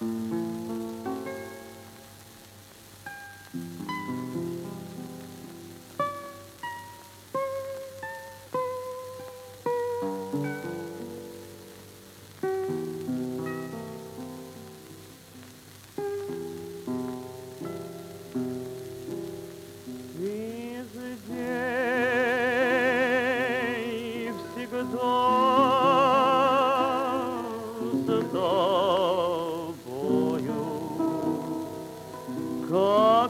Как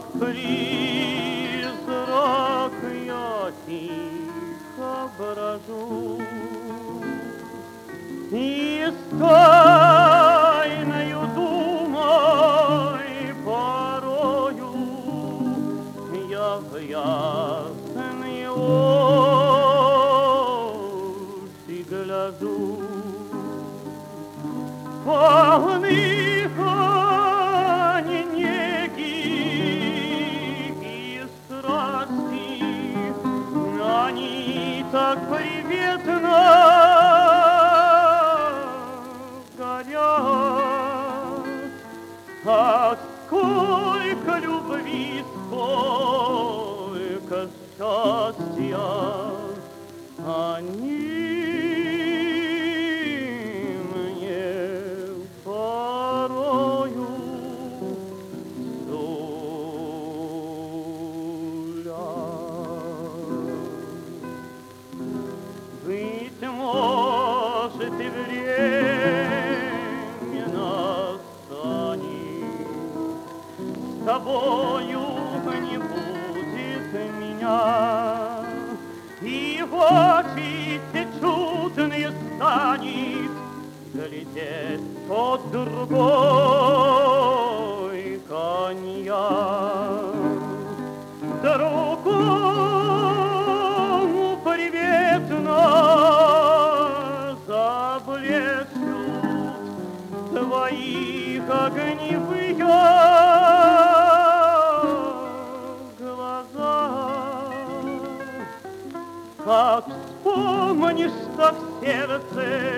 призрак я тихо брожу, и с тайною думой порою я в ясные очи гляжу. Полны они неги и страсти, они так приветно горят. Ах, сколько любви, сколько счастья они быть может, и время настанет, с тобою не будет меня, и в очи те чудные станет глядеть тот другой коньяк. Другому приветно заблещут твоих огневые глаза. Как вспомнишь, что в сердце